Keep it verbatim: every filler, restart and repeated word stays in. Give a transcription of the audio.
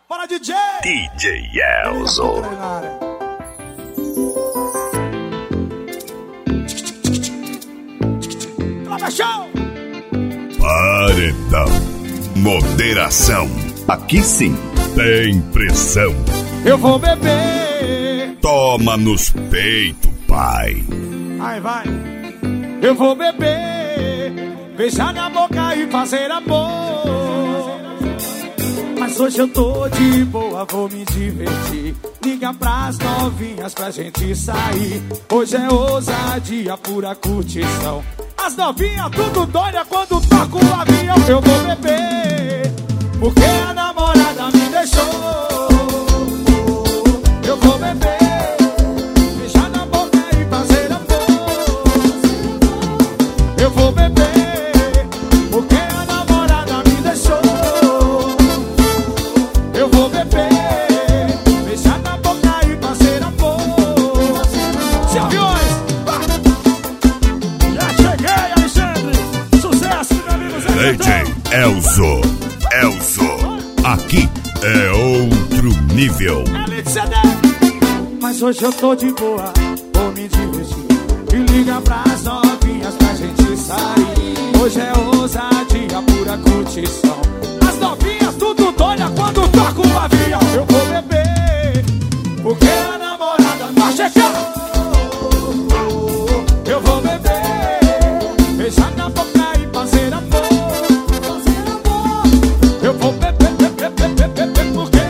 Bora, D J! D J Elzo. Paredão. Moderação. Aqui sim tem pressão. Eu vou beber. Toma nos peitos, pai. Ai, vai. Eu vou beber. Beijar na boca e fazer amor. Mas hoje eu tô de boa, vou me divertir. Liga pras novinhas pra gente sair. Hoje é ousadia, pura curtição. As novinhas tudo doida quando toco o avião. Eu vou beber, porque a namorada me deixou. Eu vou beber, beijar na boca e fazer amor. Eu vou beber, porque a namorada me deixou. Eu vou beber, beijar na boca e fazer amor. Se aviões, já cheguei, Alexandre. Sucesso, meu amigo Zé. D J Elzo. Elzo. Aqui é outro nível. Mas hoje eu tô de boa, vou me divertir. E liga pras novinhas pra gente sair. Hoje é ousadia, pura curtição. As novinhas tudo doida quando toco o avião. Eu vou beber, porque a namorada tá chegando. Eu vou beber, beijar na boca e fazer amor. Eu vou beber, beber, beber, beber, porque